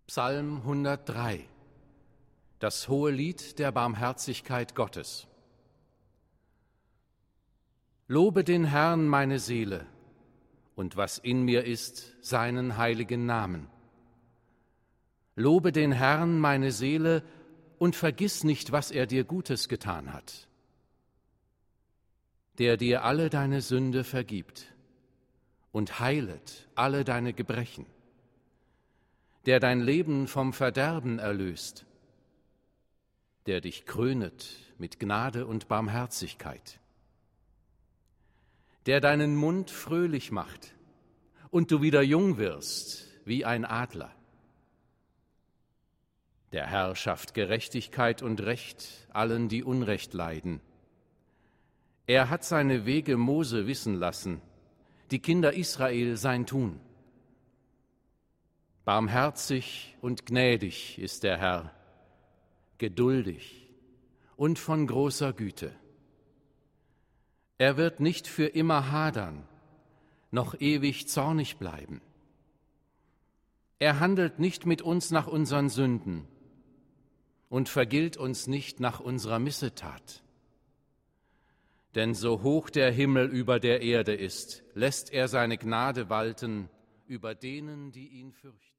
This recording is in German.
Psalm 103. Das hohe Lied der Barmherzigkeit Gottes. Lobe den Herrn, meine Seele, und was in mir ist, seinen heiligen Namen. Lobe den Herrn, meine Seele, und vergiss nicht, was er dir Gutes getan hat. Der dir alle deine Sünde vergibt und heilet alle deine Gebrechen, der dein Leben vom Verderben erlöst, der dich krönet mit Gnade und Barmherzigkeit, der deinen Mund fröhlich macht und du wieder jung wirst wie ein Adler. Der Herr schafft Gerechtigkeit und Recht allen, die Unrecht leiden. Er hat seine Wege Mose wissen lassen, die Kinder Israel sein Tun. Barmherzig und gnädig ist der Herr, geduldig und von großer Güte. Er wird nicht für immer hadern, noch ewig zornig bleiben. Er handelt nicht mit uns nach unseren Sünden und vergilt uns nicht nach unserer Missetat. Denn so hoch der Himmel über der Erde ist, lässt er seine Gnade walten über denen, die ihn fürchten.